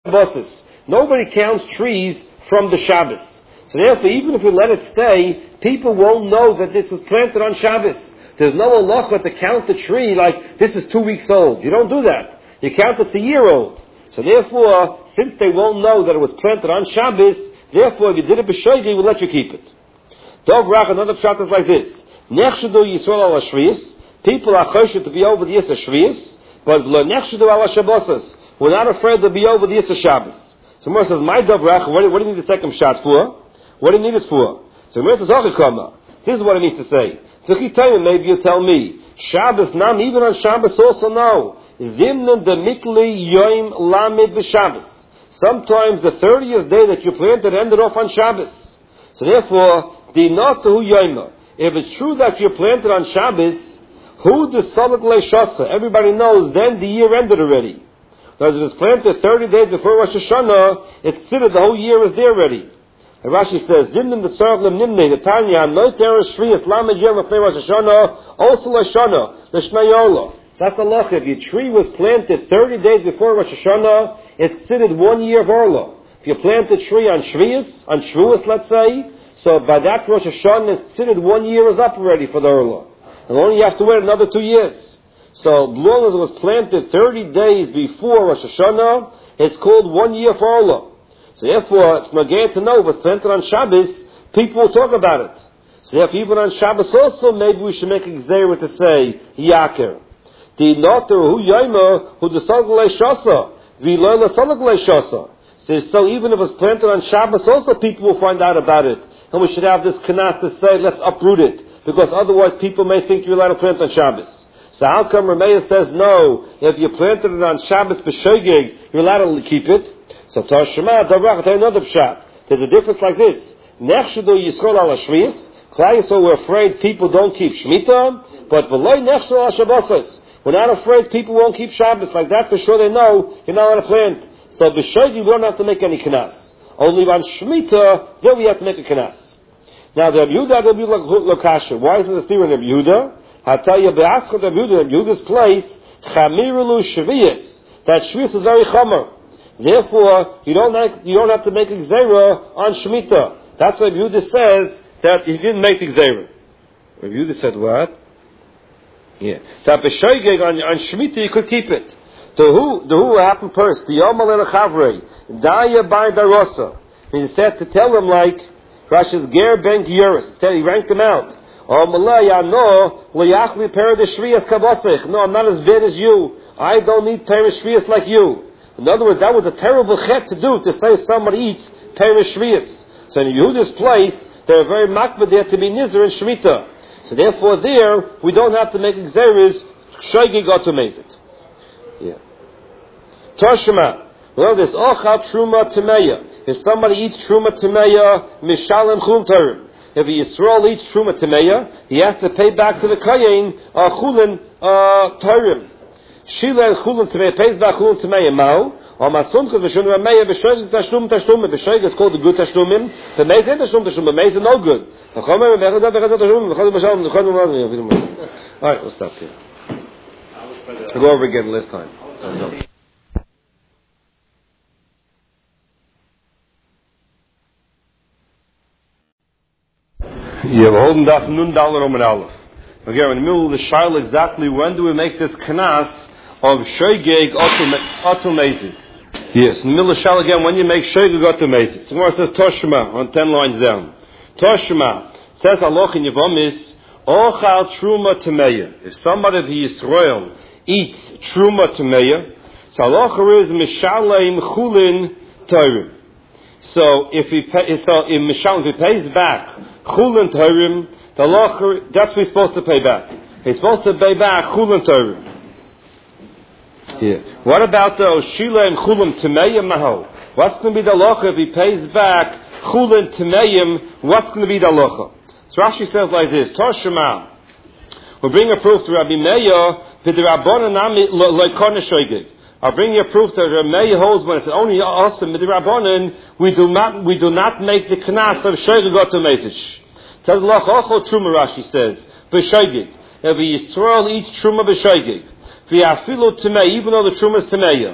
Shabbos. Nobody counts trees from the Shabbos. So therefore, even if we let it stay, people won't know that this was planted on Shabbos. There's no halacha to count the tree like this is 2 weeks old. You don't do that. You count it's a year old. So therefore, since they won't know that it was planted on Shabbos, therefore, if you did it b'shoigeg, we'll let you keep it. Dov Rach, another pshat is like this. Nechshedu Yisrael ala Shviyas. People are choshed to be over the Yisra Shviyas, but lo nechshedu ala Shabbosas. We're not afraid to be over the Yisra Shabbos. So Gemara says, my Dov Rach, what do you need the second pshat for? What do you need it for? So Gemara says, Ochikama. This is what it needs to say. Maybe you tell me. Shabbos nam, even on Shabbos also no. Zimnen de mitli yoim lamed b'Shabbos. Sometimes the 30th day that you planted ended off on Shabbos. So therefore, the not hu yoima. If it's true that you planted on Shabbos, who the salat leishasa? Everybody knows then the year ended already. Because if it's planted 30 days before Rosh Hashanah, it's considered the whole year is there already. And Rashi says, Zimnim the Sarach Lem Nimne, the Tanya, no Terra Shrias, Lamed Yom Afnei Rosh Hashanah, also Lashana, L'Shnayolo. That's Allah. If your tree was planted 30 days before Rosh Hashanah, it's considered 1 year of Orla. If you plant a tree on Shavuos, let's say, so by that Rosh Hashanah, it's considered 1 year is up already for the Orla. And only you have to wait another 2 years. So, as long as it was planted 30 days before Rosh Hashanah, it's called 1 year for Orla. So therefore, it's not good to know if it's planted on Shabbos, people will talk about it. So therefore, even on Shabbos also, maybe we should make a gzeira to say, Yaker. The noter hu yaima hu the salag leishasa, v'lo la salag leishasa. So even if it's planted on Shabbos also, people will find out about it. And we should have this kanas to say, let's uproot it. Because otherwise people may think you're allowed to plant on Shabbos. So how come Rameya says no, if you planted it on Shabbos b'shogeg, you're allowed to keep it? So Tashema, Davrach, there's another pshat. There's a difference like this. Nechshedu Yisrael ala Shviyas. Klal Yisrael, we're afraid people don't keep Shemitah, but v'loi nechshedu ala Shabbosas. We're not afraid people won't keep Shabbos. Like that for sure they know you're not allowed to plant. So b'shogeg, we don't have to make any kanas. Only on Shemitah, then we have to make a kanas. Now the Rabbi Yehuda, the Rabbi Lokasha. Why isn't this theory in Rabbi Yehuda? I'll tell you, Be'aschad Rabbi Yehuda, Rabbi Yehuda's place, Chamirilu Shviyas. That Shviyas is very chamer. Therefore, you don't have to make a gzeira on Shemitah. That's what Rabbi Yehuda says, that he didn't make the gzeira. Rabbi Yehuda said what? Yeah. That b'shoigeg on Shemitah you could keep it. The who happened first? The Yomal and Chavrei. Daya by Darosa. He said to tell them like Rashi's Ger ben Gioris. Instead he ranked them out. No, I'm not as bad as you. I don't need Perish Shviyas like you. In other words, that was a terrible chet to do, to say somebody eats Perish Shviyas. So in Yehuda's place, they're very makbid there to be Nizr and Shemitah. So therefore there, we don't have to make Xeris, Shoigi got to make it. Yeah. Toshima. Well, this Ochal Truma Temeya. If somebody eats Truma Temeya, Mishalim Chum Terim. If a Yisrael eats Truma Temeya, he has to pay back to the Kayin, Chulin Terim. Shila and Chulin Temeya pays back Chulin Temeya Mao. Or Masum because Vishun Rameya Vishon Tashlum Tashlum. Vishon is called the good Tashlumim. The Meiz is Tashlum Tashlum. The Meiz is no good. All right, we'll stop here. We'll go over again last time. You have a holding daf nun dalin Roman aleph. Okay, we're in the middle of the shaila exactly when do we make this kanas of shoigeg otu mezid? Yes, in the middle of the shaila again, when you make shoigeg otu mezid. So Gemara says Toshma on 10 lines down. Toshma says Aloch in Yevomis ochal truma temeya. If somebody of Yisrael eats truma temeya, so Aloch is mishalem chulin torim. So if he pays back chulin torim, the law, that's what he's supposed to pay back. He's supposed to pay back chulin torim. Yeah. What about the oshila and chulin temeim maho? What's going to be the law if he pays back chulin temeim? What's going to be the law? So Rashi says like this: Toshima. We'll bring a proof to Rabbi Meir that the Rabbanan loikona shoigeg. I'll bring you a proof that Rameya holds when it's only us and Midrabanan, we do not make the knas of shoigeg got to mesish. Says Allah Ochol Truma, Rashi says, b'shoigeg. If a Yisrael eats Truma b'shoigeg, v'afilu Tamei, even though the Truma is Tameya,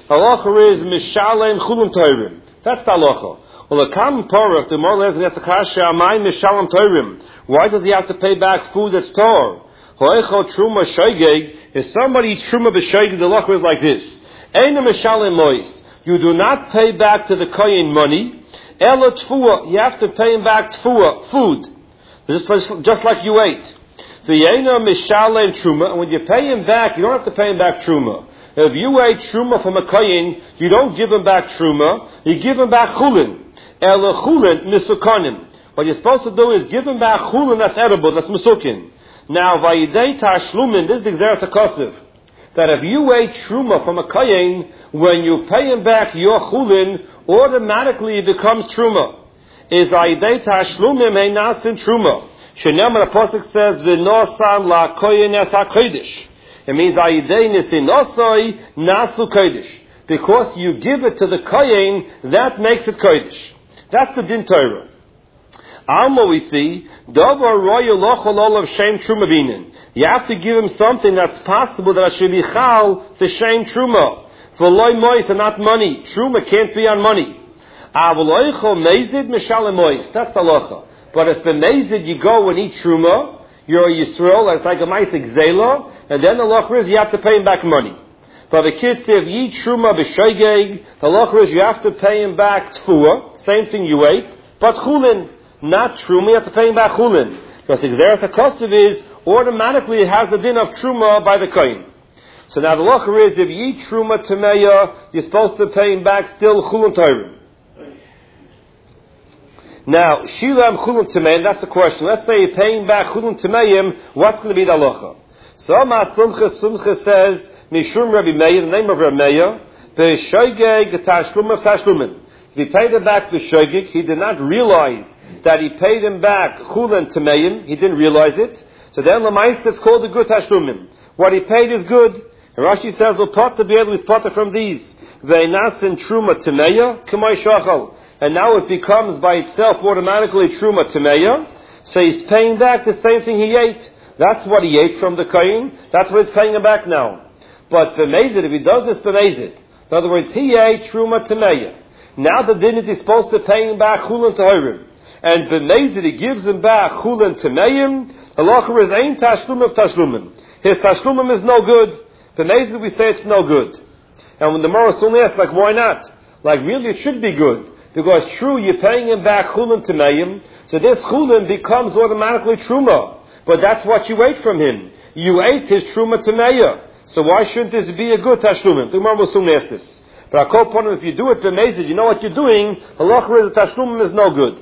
Halacha is mishalem chulun toirim. That's the halacha. Well, the common porach, the more or less gets the kasha, amay mishalem toirim. Why does he have to pay back food that's tor? Halacha truma shoygeg. If somebody eats truma b'shoygeg, the halacha is like this. Eina mishalem mois. You do not pay back to the kohen money. Ela tfuah. You have to pay him back tfuah, food. Just like you ate. V'yeina mishalem truma. And when you pay him back, you don't have to pay him back truma. If you ate truma from a kohen, you don't give him back truma. You give him back chulin. Ela chulin misukanim. What you're supposed to do is give him back chulin that's edible, that's misukin. Now, vayidei tashlumin, this is the Gzeras HaKosiv, that if you ate truma from a kohen, when you pay him back your chulin, automatically it becomes truma. Is vayidei tashlumin einasin truma. Shenemar Apostle says, v'nosan la kohen es ha-kodesh. It means vayidei nisinosoi nasu kodesh. Because you give it to the kohen, that makes it kodesh. That's the din Torah. Alma we see, Dovar roya lochol olav shem truma binin. You have to give him something that's possible that should be chal to shem truma. For loy mois and not money. Truma can't be on money. Avoloicho mezid mishalem mois. That's the halacha. But if the mezid you go and eat truma, you're a Yisrael, it's like a maisik zela, and then the halacha is you have to pay him back money. But the kids say if you eat truma b'shoygeg, the halacha is you have to pay him back tfuah, same thing you ate, but chulin. Not truma, you have to pay him back chulin. Because the Gzeras HaKosiv is, automatically it has the din of truma by the kohen. So now the halacha is, if you eat truma tameya, you're supposed to pay him back still chulin toirim. Now, shilam chulin tameya, that's the question. Let's say you're paying back chulin tameyim, what's going to be the halacha? So Ma Sumcha says, Mishum Rabbi Meir, the name of Rabbi Meir, B'shoygeg tashlum of tashlumin. If he paid it back to shoygeg, he did not realize that he paid him back chulin tameim. He didn't realize it. So then Lamaisa it's called a good tashlumim. What he paid is good. And Rashi says, "Well, potter be able to potter from these. Ve'nasin truma tameya k'may shachal." And now it becomes by itself automatically truma tameya. So he's paying back the same thing he ate. That's what he ate from the kohen. That's what he's paying him back now. But b'mezid, if he does this b'mezid, in other words, he ate truma tameya. Now the din is he's supposed to pay him back chulin tahirim. And b'mezid, he gives him back chulin tameim. Halacha is ein tashlum of tashlumim. His tashlumim is no good. B'mezid, we say it's no good. And when the Morah still asks, like, why not? Like, really, it should be good. Because true, you're paying him back chulin tameim. So this chulin becomes automatically truma. But that's what you ate from him. You ate his truma tameya. So why shouldn't this be a good tashlumim? The Morah will soon ask this. But I call upon him, if you do it b'mezid, you know what you're doing. Halacha is the tashlumim is no good.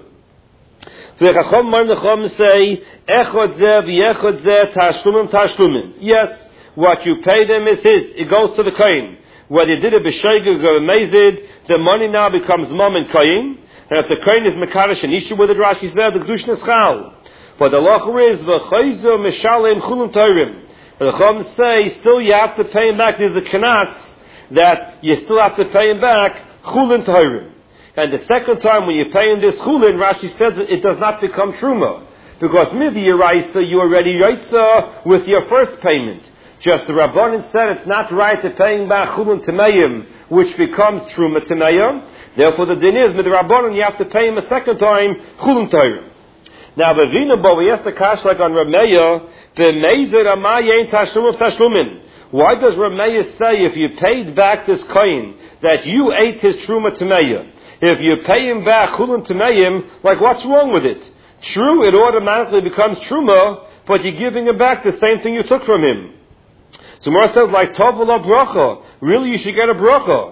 The Chacham say, Echod zeh v'echod zeh tashlumim. Yes, what you pay them is his. It goes to the kohen. Whether you did it b'shoygeg or b'mezid, the money now becomes mom and kohen. And if the kohen is mekadosh and issue with the Rashi says, the kedushin is chal. But the halacha is v'chayzo mishalem chulin toirim. But the Chacham say, still you have to pay him back. There's a kanas that you still have to pay him back chulin toirim. And the second time when you pay him this chulin, Rashi says it does not become truma. Because midi yiraisa, you already yaitza with your first payment. Just the Rabbanan said it's not right to paying back chulin tameim, which becomes truma tameim. Therefore the din is, midi Rabbanan, you have to pay him a second time chulin toirim. Now the Vinabo, we asked the kash like on Rameya, the mezer amayin tashlum of tashlumin. Why does Rameya say if you paid back this kohen that you ate his truma tameim? If you pay him back chulin tameim, like what's wrong with it? True, it automatically becomes truma, but you're giving him back the same thing you took from him. So Mor says, like tovula bracha. Really, you should get a bracha.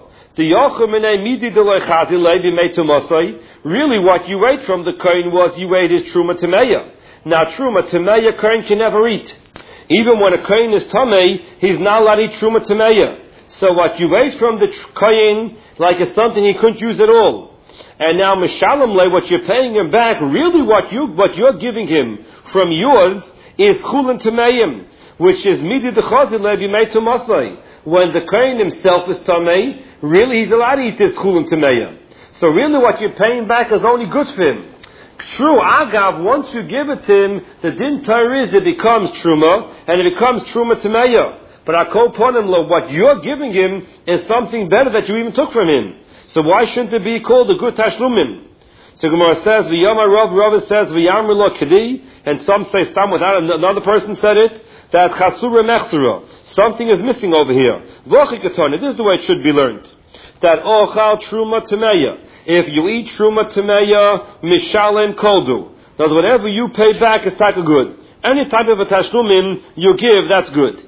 Really, what you ate from the kohen was you ate his truma tameya. Now, truma tameya, kohen can never eat. Even when a kohen is tamei, he's not allowed to eat truma tameya. So what you ate from the kohen, like it's something he couldn't use at all. And now mishalom le, what you're paying him back, really what you're giving him from yours is chulin tameim, which is midi dechazil le b'meitu masai. When the kohen himself is tamei, really he's allowed to eat this chulin tameim. So really what you're paying back is only good for him. True, agav, once you give it to him, the din Torah is it becomes truma, and it becomes truma tameya. But what you're giving him is something better that you even took from him. So why shouldn't it be called a good tashlumim? So Gemara says, V'yama Rav says, V'yamr lo kedi, and some say stam without another person said it, that chasura mechsura. Something is missing over here. V'ochikatona, this is the way it should be learned. That ochal truma temeya. If you eat truma temeya, mishalem koldu. That whatever you pay back is taka good. Any type of a tashlumim you give, that's good.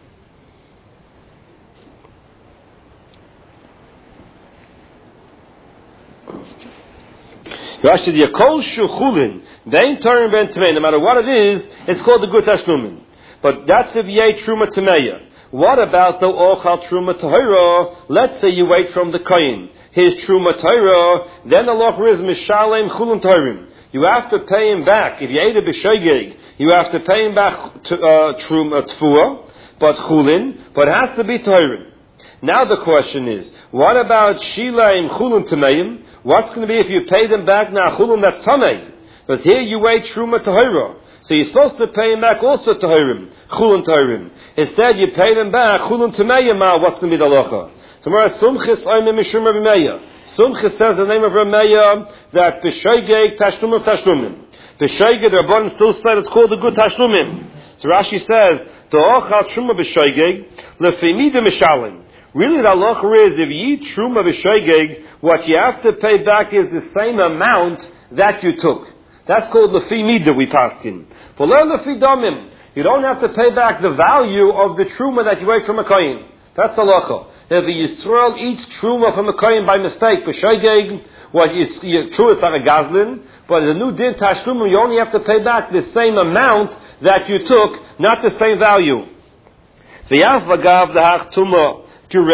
Rashi Yakol Shuchulin, Vein Turim Ben Tamei. No matter what it is, it's called the good tashlumin. But that's if Yeh Truma Tameya. What about the Ochal Truma Tahira? Let's say you wait from the Kohen his Truma Tahira, then the Loch is Mishalem Chulin Tahirim. You have to pay him back. If you ate a b'shegeg, you have to pay him back Truma Tfua, but Chulin, but it has to be Tahirim. Now the question is, what about Shilaim Chulin Tameim? What's going to be if you pay them back now? Chulun, that's Tamei. Because here you weigh Truma Tahira. So you're supposed to pay them back also Tahirim. Chulun Tahirim. Instead you pay them back Chulun Tameya. What's going to be the halacha? So Sumchis Oimim Mishum Rabbi Meir. Sumchis says the name of Rabbi Meir that B'shoigeg Tashlum of Tashlumim. B'shoigeg, the Rabbanan still said it's called the good Tashlumim. So Rashi says, Do'ochal Truma B'shoigeg Lefimida Mishalim. Really, the halacha is if you eat truma b'shoigeg, what you have to pay back is the same amount that you took. That's called lefi midah, we passed in. For lefi damim, you don't have to pay back the value of the truma that you ate from a kohen. That's the halacha. If the Yisrael eats truma from a kohen by mistake, b'shoigeg, true, it's like a gazlin, but as a new din tashlum, you only have to pay back the same amount that you took, not the same value. V'yaf v'gav l'hach tumah. Even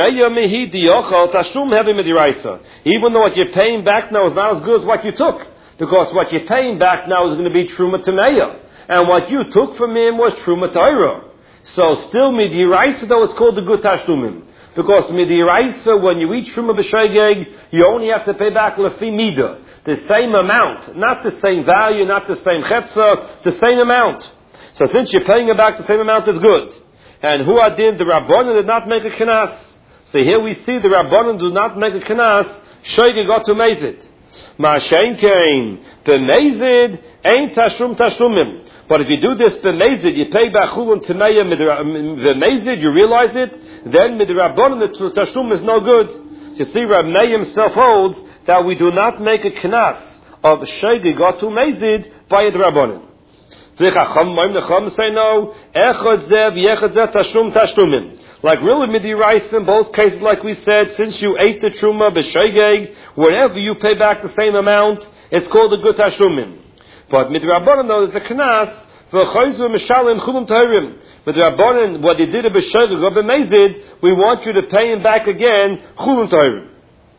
though what you're paying back now is not as good as what you took. Because what you're paying back now is going to be Truma Tameya. And what you took from him was Truma Taira. So still Midiraisa though is called the good Tashlumim. Because Midiraisa, when you eat Truma B'Shegeg, you only have to pay back Lefi Mida. The same amount. Not the same value, not the same Chetza, the same amount. So since you're paying it back the same amount is good. And who adin, the Rabbanan did not make a Kenas. So here we see the Rabbanan do not make a Kenas, Shoigeg got to Mezid. Ma'ashen kein, B'Mezid, ain't Tashlum Tashlumim. But if you do this B'Mezid, you pay back Chulun Tameya, B'Mezid, you realize it, then Mid Rabbanan, the Tashlum is no good. You see, Rab Meir himself holds that we do not make a Kenas of Shoigeg got to Mezid by the Rabbanan. The Chacham say no, Echad Zev, Yechad Zev, Tashlum Tashlumim. Like really midiraisa in both cases, like we said, since you ate the truma b'shoigeg, whenever you pay back the same amount, it's called a good tashlumim. But midrabanan though, there's a knas v'choizu mishalim chulum tahirim. Midrabanan, what they did a b'shoigeg or b'mezid, we want you to pay him back again chulum tahirim.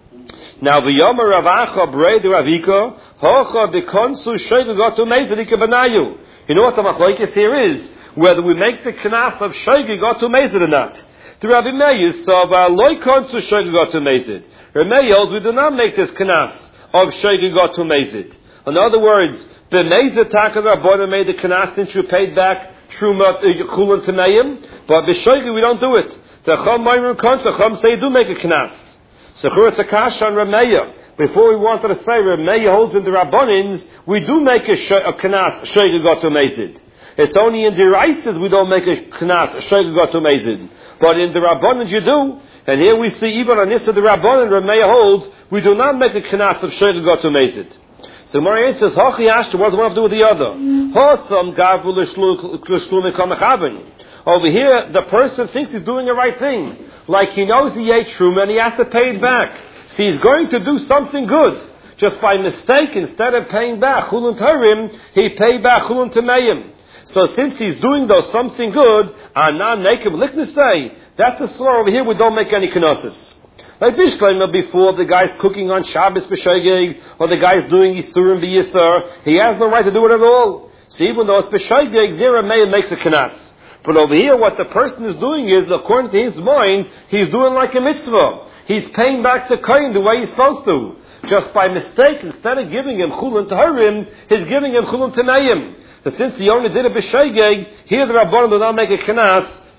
Now v'yomer ravacha brei de ravika hocha b'konsu shoigeg otu mezid ikabanayu. You know what the machlokes here is? Whether we make the knas of shoigeg otu mezid or not. The Rabbi Meir saw loy konsu shoigeg otu mezid. Rabbi Meir holds we do not make this knas of shoigeg otu mezid. In other words, b'mezid taka Rabbanan made the knas since you paid back truma chulun tameim, but b'shoigeg we don't do it. The chum ma'imrim konsu chum say you do make a knas. So it's a kash on Rabbi Meir. Before we wanted to say Rabbi Meir holds in the Rabbanins, we do make a knas shoigeg otu mezid. It's only in the Raises we don't make a knas shoigeg otu mezid. But in the Rabbanan you do. And here we see even on this of the Rabbanan, Rabbi Meir holds, we do not make a knas of shoigeg otu mezid. So Mariah says, Hachi Ashta, what does one have to do with the other? Hosam gavu l'shlumi kamechavin. Over here, the person thinks he's doing the right thing. Like he knows he ate truma and he has to pay it back. So he's going to do something good. Just by mistake, instead of paying back chulun tahirim, he paid back chulun tameim. So since he's doing those something good, anan nekim liknasei, that's the slur over here. We don't make any kenosis. Like Bishleima before, the guy's cooking on Shabbos b'shoigeg, or the guy's doing Yisurim b'Yisur, he has no right to do it at all. So even though it's b'shoigeg, there a Meir makes a kenas. But over here, what the person is doing is, according to his mind, he's doing like a mitzvah. He's paying back the kohen the way he's supposed to. Just by mistake, instead of giving him chulun tahirim, he's giving him chulun tameim. So since he only did it b'shoigeg, here the Rabbanan do not make a kenas,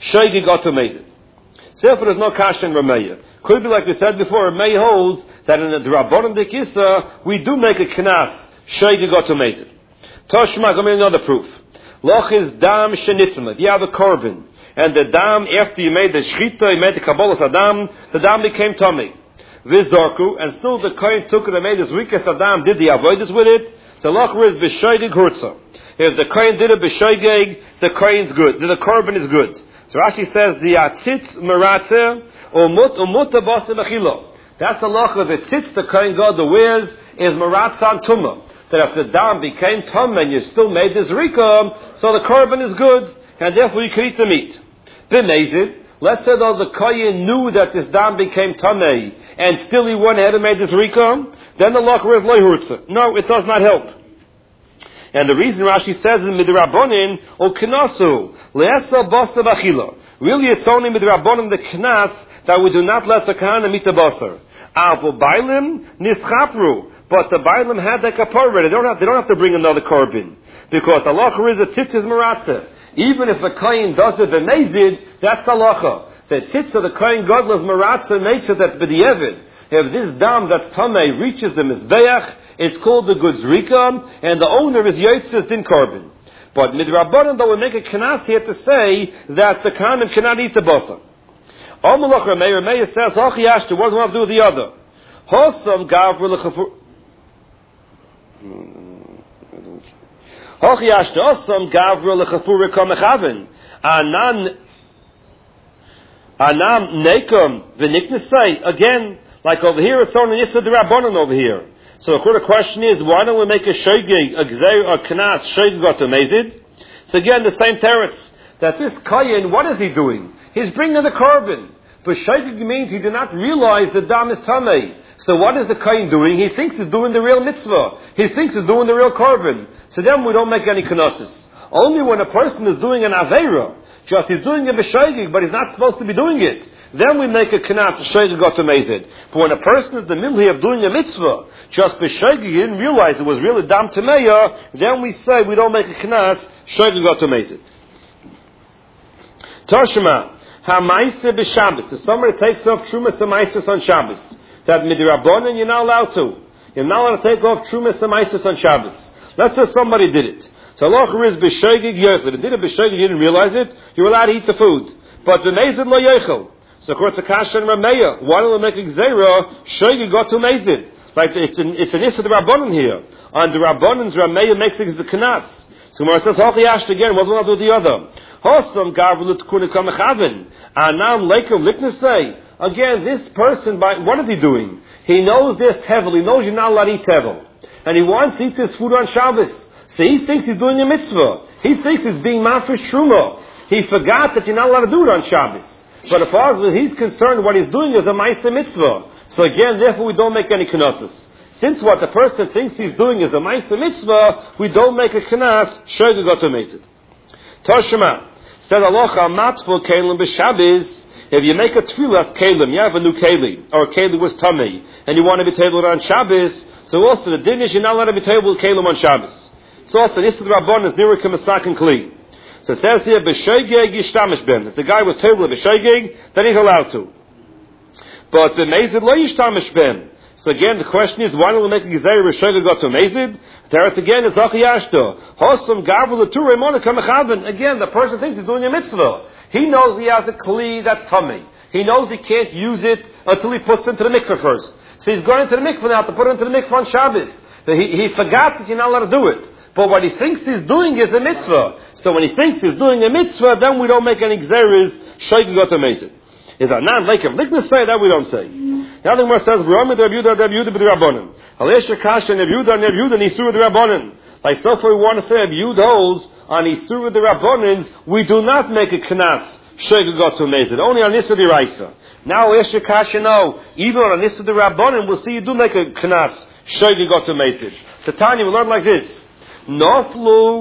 Shoigi got to Mezid. Therefore, there's no Kasha in Rameya. Could be like we said before, Rameya holds that in the Drabonim Dekisa, we do make a Knas, Shoigi got to Mezid. Toshma, give me another proof. Loch is Dam Shenitzim. You have a korban. And the Dam, after you made the Shchita, you made the Kabbalah Adam, the Dam became Tomei. Vizorku, and still the Kohen took it and made his Rikas Adam, did the Avoidus with it. So Loch is B'Shoigig Hurtza. If the Kohen did it B'Shoigig, the Kohen's good. The korban is good. So Rashi says, the Atzitz Meratze, Umut Abasa Bechilo. That's the Loch of the Tzitz, the Kohen God, the wears, is Meratze on Tumah. That if the Dam became Tumah and you still made this Rikah, so the korban is good, and therefore you can eat the meat. B'Mezid, let's say though the Kohen knew that this Dam became Tamei, and still he went ahead and made this Rikah, then the Loch is Loi Hurtza. No, it does not help. And the reason Rashi says in Midrabonin, O Knasu, Le'esa Basa Bachila. Really it's only Midrabonin the Knas that we do not let the Kahana meet the Basar. Avo Bailim Nischapru. But the Bailim had that kapar ready. They don't have to bring another korban. Because the Locha is a Tzitzis Maratze. Even if the Kohen does it B'Mezid, that's the Locha. The Tzitz of the Kohen Godless Maratze makes it that B'Di'evid. If this Dam that's Tamei reaches the Mizbeach, it's called the good Zrika, and the owner is Yitzis Din Korban. But Midrabanan, though, we make a Knas here to say that the Kohanim cannot eat the Basa. Omelach Rameir says, Hochi Ashta, what does one have to do with the other? Hosam Gavra L'Chafur. Hochi Ashta, Hosam Gavra L'Chafur Rekom Echaven. Anam Nekom V'Niknesai. Again, like over here, it's only Yisra D'Rabbanan over here. So the question is, why don't we make a Shoigig, a Gzeir, a Knas, Shoigig got to Mezid? So again, the same teretz, that this Kohen, what is he doing? He's bringing the korban. But Shoigig means he did not realize the Dam is Tamei. So what is the Kohen doing? He thinks he's doing the real mitzvah. He thinks he's doing the real korban. So then we don't make any knossos. Only when a person is doing an Aveira, just he's doing a b'shoigig, but he's not supposed to be doing it, then we make a knas, a shoigig got to mezid. But when a person is the middle of doing a mitzvah, just b'shoigig, he didn't realize it was really dam temeya, then we say we don't make a knas, shoigig got to mezid. Toshma, ha'maise b'Shabbos. If somebody takes off trumas ha'maises on Shabbos, that midrabanan you're not allowed to. You're not allowed to take off trumas ha'maises on Shabbos. Let's say somebody did it. So Allah is b'shoigig yochel. If did it b'shoigig, you didn't realize it, you're allowed to eat the food. But b'mezid lo yochel. So according to Kasha and Rameya, why don't we make a gzeira, shoigig got to mezid? Like it's an issa the Rabbanan here. On the Rabbanan's Rameya makes it as a knas. So when it says Hochi Ashta again, what's one to do with the other? Hosam gavru l'tkunikam echaven. Anam leikum liknesei. Again, this person, what is he doing? He knows this tevel. He knows you're not allowed to eat tevel. And he wants to eat this food on Shabbos. So he thinks he's doing a mitzvah. He thinks he's being mafresh truma. He forgot that you're not allowed to do it on Shabbos. But as far as he's concerned, what he's doing is a ma'aseh mitzvah. So again, therefore, we don't make any knossos. Since what the person thinks he's doing is a ma'aseh mitzvah, we don't make a knas, shoigig got to mezid. Toshma said Alocha matful kelim b'Shabbos. If you make a tefillah kelim, you have a new keli, or a keli was tamei, and you want to be tabled on Shabbos, so also the din is you're not allowed to be tabled kelim on Shabbos. So also, Issa Rabban is nearer Kamasak and Kli. So it says here, B'shoigeg yishtamish ben. If the guy was tabled with B'shoigeg, then he's allowed to. But the Mezid lo yishtamish ben. So again, the question is, why don't we make a Gezeir B'shoigeg got to Mezid? Teretz again is Hochi Ashta. Hosam gavu l'turei monakam echaven. Again, the person thinks he's doing a mitzvah. He knows he has a Kli that's tummy. He knows he can't use it until he puts it into the mikveh first. So he's going into the mikveh now to put it into the mikveh on Shabbos. So he forgot that you're not allowed to do it. But what he thinks he's doing is a mitzvah. So when he thinks he's doing a mitzvah, then we don't make any gzeres, shoigig got to mezid. Is that not like him? Like say that we don't say. The other one says, V'romid Reb Yehuda b'Rabbanan. Halesha kasha Reb Yehuda nisur b'Rabbanan. Like so far we want to say Reb Yehuda holds on isur b'Rabbanan, we do not make a knas, shoigig got to mezid. Only on isur d'Raisa. Now Halesha kasha no. Even on isur b'Rabbanan, we'll see you do make a knas, shoigig got to mezid. The Tanya will learn like this. Noflu